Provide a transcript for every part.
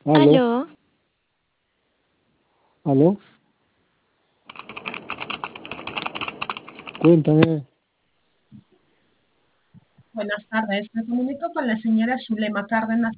Aló, Aló, aló, cuéntame. Buenas tardes, me comunico con la señora Zulema Cárdenas.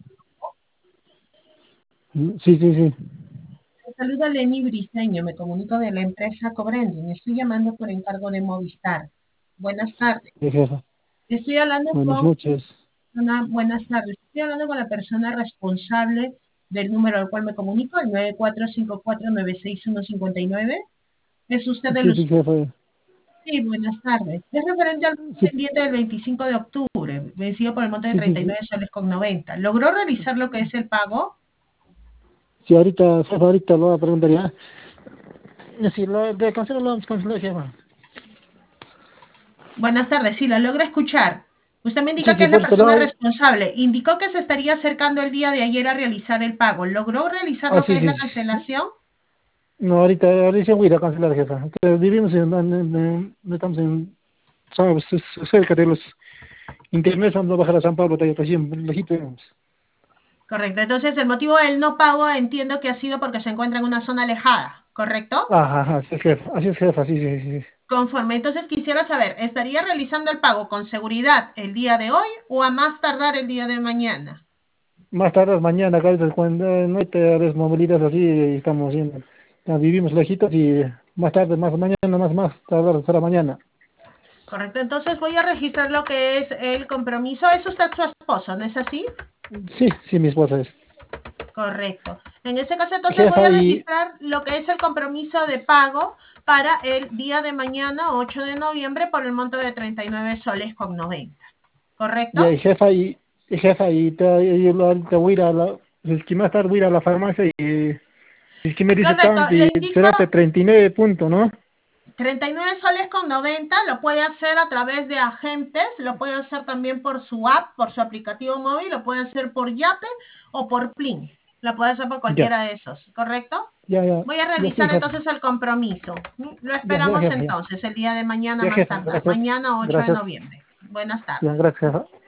Sí, sí, sí, Me saluda Lenny Briceño, me comunico de la empresa Cobrending. Estoy llamando por encargo de Movistar. Buenas tardes. mi jefa. Estoy hablando Buenas con noches. buenas tardes. Estoy hablando con la persona responsable del número al cual me comunico, el 9454965159. ¿Es usted el Sí, sí, usuario? jefa. Sí, buenas tardes. Es referente al Sí, pendiente del 25 de octubre, vencido por el monto de sí, sí, sí. 39 soles con 90. ¿Logró realizar lo que es el pago? Sí, ahorita, jefa, ahorita lo voy a preguntar ya. Sí, de cancelar lo vamos a cancelar, jefa. Buenas tardes, sí, la logra escuchar. Usted me Sí, indica que sí, es la por eso persona lo. responsable. Indicó que se estaría acercando el día de ayer a realizar el pago. ¿Logró realizar Ah, lo que sí, es sí, la sí. cancelación? No, ahorita voy a ir a cancelar, jefa. Que vivimos no estamos en, sabes, cerca de los internet, vamos a bajar a San Pablo, todavía recién, lejitos. Correcto. Entonces, el motivo del no pago entiendo que ha sido porque se encuentra en una zona alejada, ¿correcto? Ajá, ajá, así es, jefa, sí, sí, sí. Conforme. Entonces, quisiera saber, ¿estaría realizando el pago con seguridad el día de hoy o a más tardar el día de mañana? Más tarde mañana, acá cuando no hay movilidad así, estamos yendo. Ya vivimos lejitos y más tarde, más mañana, más tarde será mañana. Correcto. Entonces, voy a registrar lo que es el compromiso. ¿Es usted su esposo, no es así? Sí, sí, mi esposa es. Correcto. En ese caso, entonces voy Jefa a y, registrar lo que es el compromiso de pago para el día de mañana, 8 de noviembre, por el monto de 39 soles con 90. ya, ¿Correcto? yo ahorita voy a ir es que más tarde voy a ir a la farmacia y es que me dice Correcto. tanto Le y indico será de 39 puntos, ¿no? 39 soles con 90. Lo puede hacer a través de agentes, lo puede hacer también por su app, por su aplicativo móvil, lo puede hacer por Yape o por Plin. Lo puede hacer por Ya, cualquiera de esos. ¿Correcto? ya, Voy a ya sí, realizar jefa. entonces el compromiso. Lo Ya, esperamos jefa, ya. entonces el día de mañana Ya, más jefa, tardar. gracias. Mañana 8 de Gracias. noviembre. Buenas Ya, tardes. gracias, jefa.